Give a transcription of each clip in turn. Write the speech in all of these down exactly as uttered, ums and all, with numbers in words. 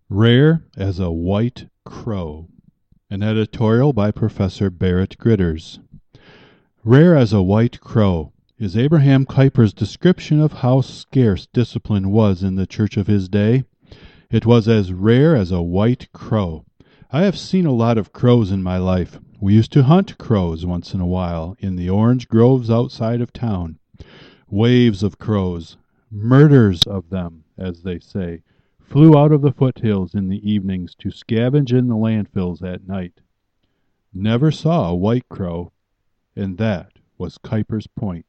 Rare as a White Crow. An editorial by Professor Barrett Gritters. Rare as a white crow is Abraham Kuyper's description of how scarce discipline was in the church of his day. It was as rare as a white crow. I have seen a lot of crows in my life. We used to hunt crows once in a while in the orange groves outside of town. Waves of crows, murders of them, as they say, flew out of the foothills in the evenings to scavenge in the landfills at night. Never saw a white crow, and that was Kuyper's point.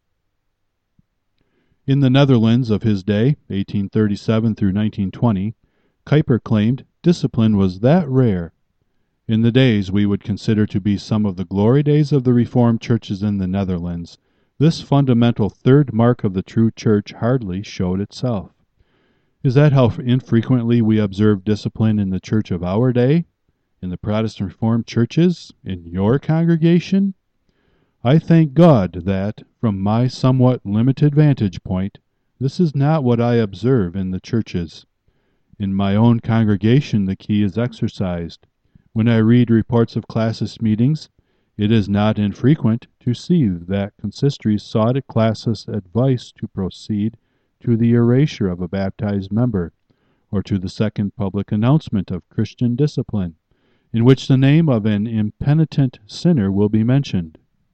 In the Netherlands of his day, eighteen thirty-seven through nineteen twenty, Kuyper claimed discipline was that rare. In the days we would consider to be some of the glory days of the Reformed churches in the Netherlands, this fundamental third mark of the true church hardly showed itself. Is that how infrequently we observe discipline in the church of our day? In the Protestant Reformed churches? In your congregation? I thank God that, from my somewhat limited vantage point, this is not what I observe in the churches. In my own congregation the key is exercised. When I read reports of classist meetings, it is not infrequent to see that consistories sought at classist advice to proceed to the erasure of a baptized member, or to the second public announcement of Christian discipline, in which the name of an impenitent sinner will be mentioned.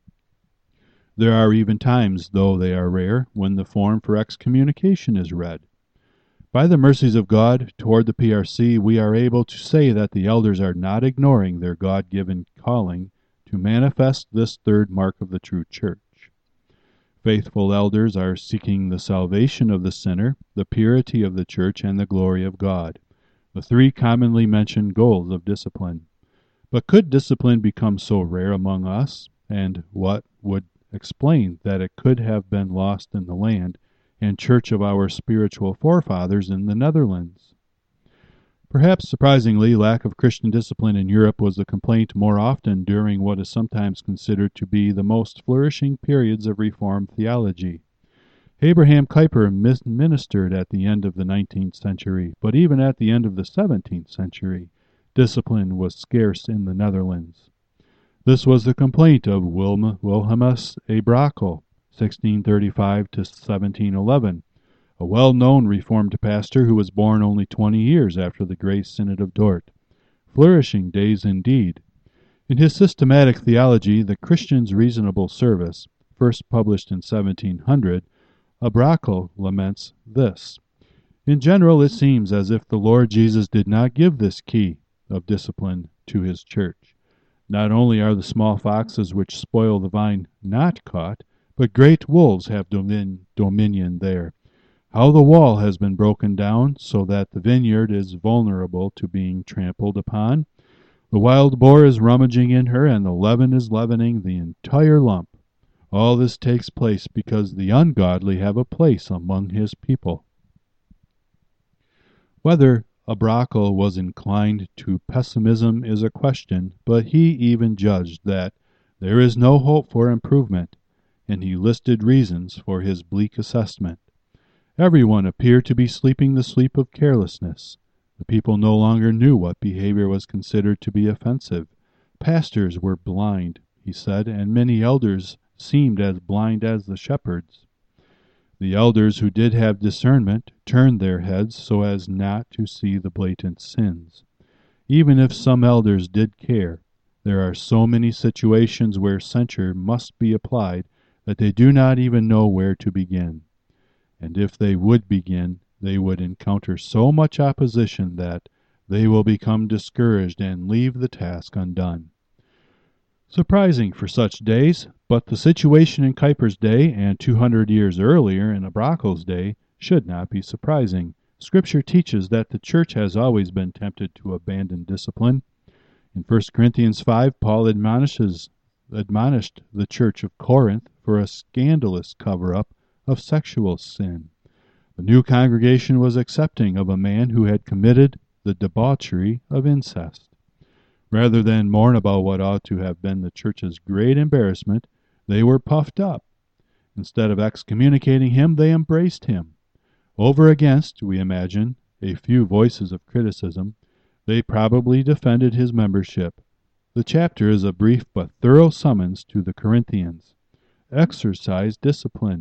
There are even times, though they are rare, when the form for excommunication is read. By the mercies of God toward the P R C, we are able to say that the elders are not ignoring their God-given calling to manifest this third mark of the true church. Faithful elders are seeking the salvation of the sinner, the purity of the church, and the glory of God, the three commonly mentioned goals of discipline. But could discipline become so rare among us, and what would explain that it could have been lost in the land and church of our spiritual forefathers in the Netherlands? Perhaps surprisingly, lack of Christian discipline in Europe was a complaint more often during what is sometimes considered to be the most flourishing periods of Reformed theology. Abraham Kuyper ministered at the end of the nineteenth century, but even at the end of the seventeenth century, discipline was scarce in the Netherlands. This was the complaint of Wilm, Wilhelmus A. Brakel, sixteen thirty-five to seventeen eleven, a well-known Reformed pastor who was born only twenty years after the Great Synod of Dort. Flourishing days indeed. In his systematic theology, The Christian's Reasonable Service, first published in seventeen hundred, Brakel laments this: In general, it seems as if the Lord Jesus did not give this key of discipline to his church. Not only are the small foxes which spoil the vine not caught, but great wolves have domin- dominion there. How the wall has been broken down so that the vineyard is vulnerable to being trampled upon. The wild boar is rummaging in her, and the leaven is leavening the entire lump. All this takes place because the ungodly have a place among his people. Whether Brakel was inclined to pessimism is a question, but he even judged that there is no hope for improvement, and he listed reasons for his bleak assessment. Everyone appeared to be sleeping the sleep of carelessness. The people no longer knew what behavior was considered to be offensive. Pastors were blind, he said, and many elders seemed as blind as the shepherds. The elders who did have discernment turned their heads so as not to see the blatant sins. Even if some elders did care, there are so many situations where censure must be applied that they do not even know where to begin. And if they would begin, they would encounter so much opposition that they will become discouraged and leave the task undone. Surprising for such days, but the situation in Kuyper's day and two hundred years earlier in Brakel's day should not be surprising. Scripture teaches that the church has always been tempted to abandon discipline. In First Corinthians five, Paul admonishes, admonished the church of Corinth for a scandalous cover-up of sexual sin. The new congregation was accepting of a man who had committed the debauchery of incest. Rather than mourn about what ought to have been the church's great embarrassment, they were puffed up. Instead of excommunicating him, they embraced him. Over against, we imagine, a few voices of criticism, they probably defended his membership. The chapter is a brief but thorough summons to the Corinthians. Exercise discipline.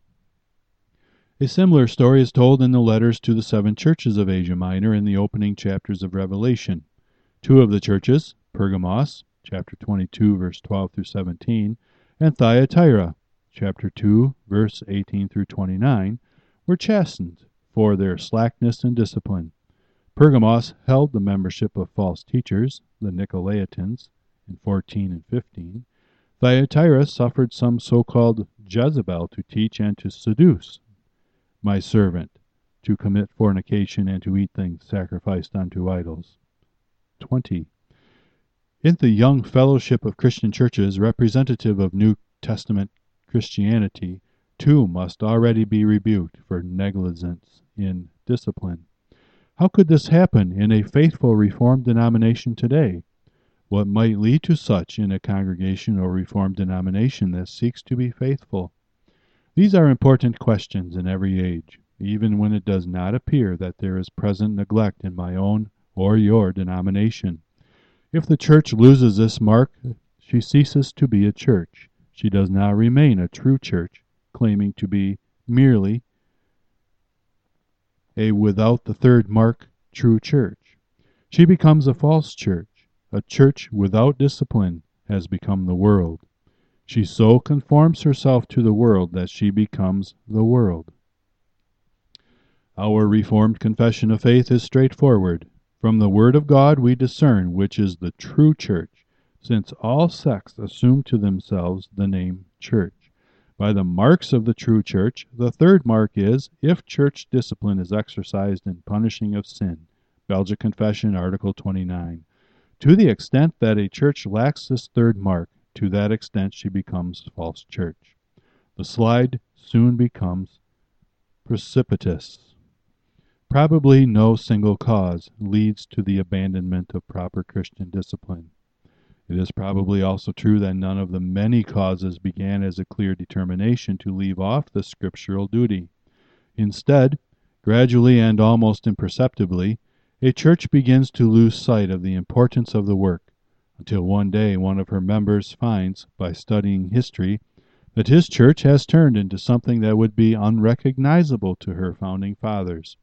A similar story is told in the letters to the seven churches of Asia Minor in the opening chapters of Revelation. Two of the churches, Pergamos, chapter twenty-two, verse twelve through seventeen, and Thyatira, chapter two, verse eighteen through twenty-nine, were chastened for their slackness in discipline. Pergamos held the membership of false teachers, the Nicolaitans, in fourteen and fifteen. Thyatira suffered some so-called Jezebel to teach and to seduce my servant, to commit fornication and to eat things sacrificed unto idols. twenty. In the young fellowship of Christian churches representative of New Testament Christianity, two must already be rebuked for negligence in discipline. How could this happen in a faithful Reformed denomination today? What might lead to such in a congregation or Reformed denomination that seeks to be faithful? These are important questions in every age, even when it does not appear that there is present neglect in my own or your denomination. If the church loses this mark, she ceases to be a church. She does not remain a true church, claiming to be merely a without the third mark true church. She becomes a false church. A church without discipline has become the world. She so conforms herself to the world that she becomes the world. Our Reformed confession of faith is straightforward. From the Word of God we discern which is the true church, since all sects assume to themselves the name church. By the marks of the true church, the third mark is, if church discipline is exercised in punishing of sin. Belgic Confession, Article twenty-nine. To the extent that a church lacks this third mark, to that extent she becomes false church. The slide soon becomes precipitous. Probably no single cause leads to the abandonment of proper Christian discipline. It is probably also true that none of the many causes began as a clear determination to leave off the scriptural duty. Instead, gradually and almost imperceptibly, a church begins to lose sight of the importance of the work, until one day one of her members finds, by studying history, that his church has turned into something that would be unrecognizable to her founding fathers.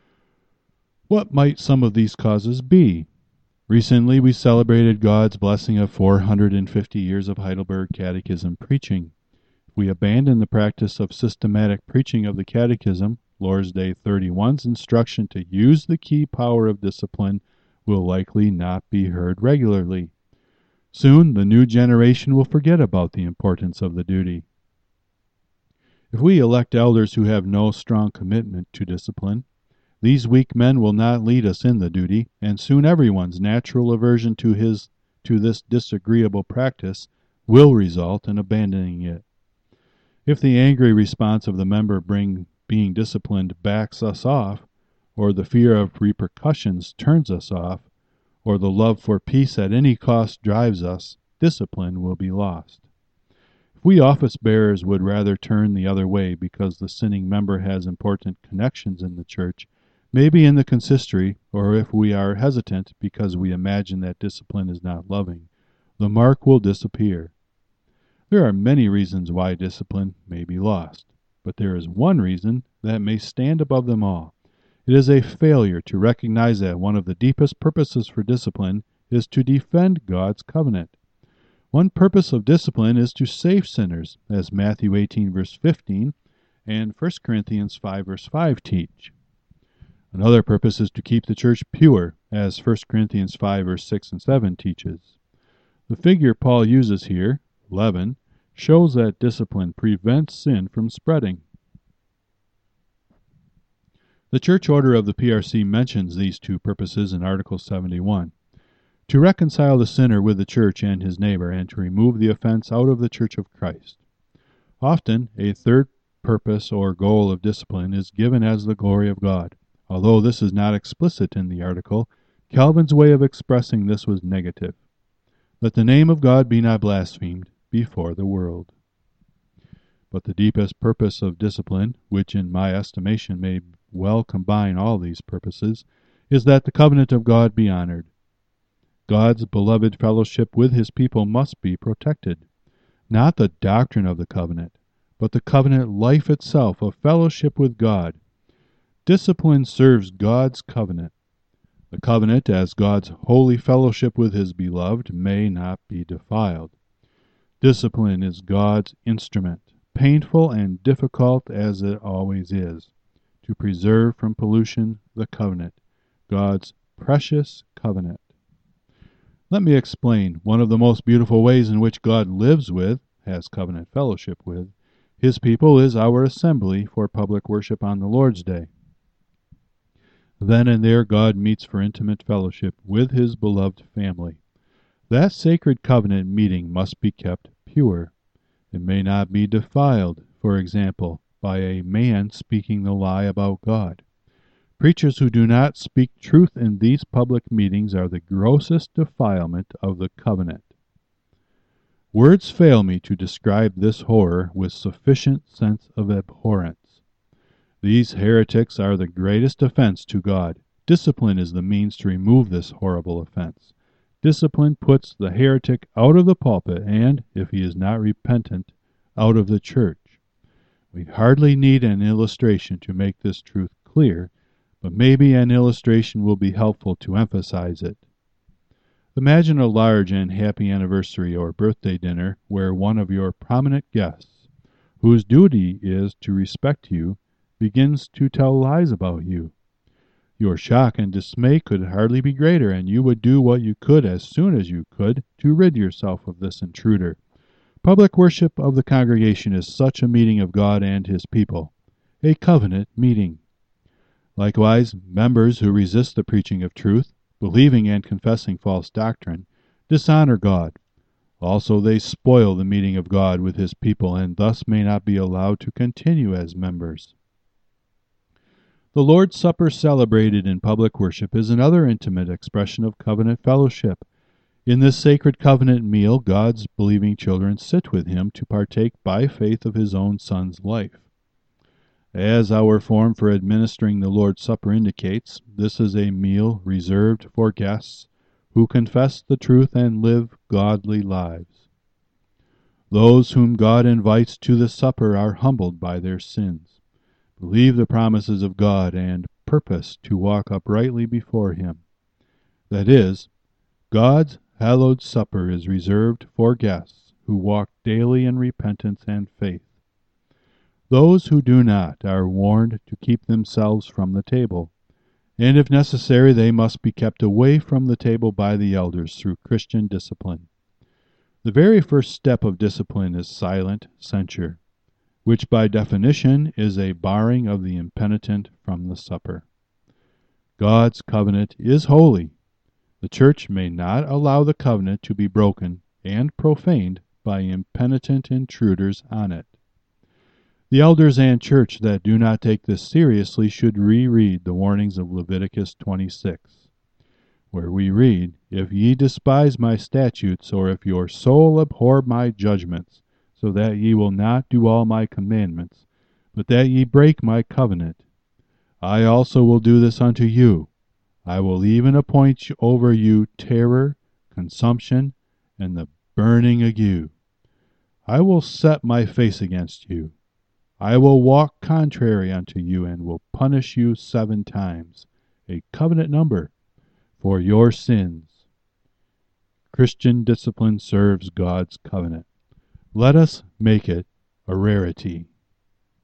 What might some of these causes be? Recently we celebrated God's blessing of four hundred fifty years of Heidelberg Catechism preaching. If we abandon the practice of systematic preaching of the Catechism, Lord's Day thirty-one's instruction to use the key power of discipline will likely not be heard regularly. Soon the new generation will forget about the importance of the duty. If we elect elders who have no strong commitment to discipline, these weak men will not lead us in the duty, and soon everyone's natural aversion to his to this disagreeable practice will result in abandoning it. If the angry response of the member bring, being disciplined backs us off, or the fear of repercussions turns us off, or the love for peace at any cost drives us, discipline will be lost. If we office bearers would rather turn the other way because the sinning member has important connections in the church, maybe in the consistory, or if we are hesitant because we imagine that discipline is not loving, the mark will disappear. There are many reasons why discipline may be lost, but there is one reason that may stand above them all. It is a failure to recognize that one of the deepest purposes for discipline is to defend God's covenant. One purpose of discipline is to save sinners, as Matthew eighteen verse fifteen and First Corinthians five verse five teach. Another purpose is to keep the church pure, as First Corinthians five verse six and seven teaches. The figure Paul uses here, eleven, shows that discipline prevents sin from spreading. The church order of the P R C mentions these two purposes in Article seventy-one. To reconcile the sinner with the church and his neighbor, and to remove the offense out of the church of Christ. Often, a third purpose or goal of discipline is given as the glory of God. Although this is not explicit in the article, Calvin's way of expressing this was negative. Let the name of God be not blasphemed before the world. But the deepest purpose of discipline, which in my estimation may well combine all these purposes, is that the covenant of God be honored. God's beloved fellowship with his people must be protected. Not the doctrine of the covenant, but the covenant life itself of fellowship with God. Discipline serves God's covenant. The covenant, as God's holy fellowship with his beloved, may not be defiled. Discipline is God's instrument, painful and difficult as it always is, to preserve from pollution the covenant, God's precious covenant. Let me explain one of the most beautiful ways in which God lives with, has covenant fellowship with, his people is our assembly for public worship on the Lord's Day. Then and there God meets for intimate fellowship with his beloved family. That sacred covenant meeting must be kept pure. It may not be defiled, for example, by a man speaking the lie about God. Preachers who do not speak truth in these public meetings are the grossest defilement of the covenant. Words fail me to describe this horror with sufficient sense of abhorrence. These heretics are the greatest offense to God. Discipline is the means to remove this horrible offense. Discipline puts the heretic out of the pulpit and, if he is not repentant, out of the church. We hardly need an illustration to make this truth clear, but maybe an illustration will be helpful to emphasize it. Imagine a large and happy anniversary or birthday dinner where one of your prominent guests, whose duty is to respect you, begins to tell lies about you. Your shock and dismay could hardly be greater, and you would do what you could as soon as you could to rid yourself of this intruder. Public worship of the congregation is such a meeting of God and his people, a covenant meeting. Likewise, members who resist the preaching of truth, believing and confessing false doctrine, dishonor God. Also they spoil the meeting of God with his people, and thus may not be allowed to continue as members. The Lord's Supper celebrated in public worship is another intimate expression of covenant fellowship. In this sacred covenant meal, God's believing children sit with him to partake by faith of his own Son's life. As our form for administering the Lord's Supper indicates, this is a meal reserved for guests who confess the truth and live godly lives. Those whom God invites to the supper are humbled by their sins, believe the promises of God, and purpose to walk uprightly before him. That is, God's hallowed supper is reserved for guests who walk daily in repentance and faith. Those who do not are warned to keep themselves from the table, and if necessary they must be kept away from the table by the elders through Christian discipline. The very first step of discipline is silent censure, which by definition is a barring of the impenitent from the supper. God's covenant is holy. The church may not allow the covenant to be broken and profaned by impenitent intruders on it. The elders and church that do not take this seriously should reread the warnings of Leviticus twenty-six, where we read, "If ye despise my statutes, or if your soul abhor my judgments, so that ye will not do all my commandments, but that ye break my covenant, I also will do this unto you. I will even appoint over you terror, consumption, and the burning ague. I will set my face against you. I will walk contrary unto you, and will punish you seven times, a covenant number, for your sins." Christian discipline serves God's covenant. Let us make it a rarity.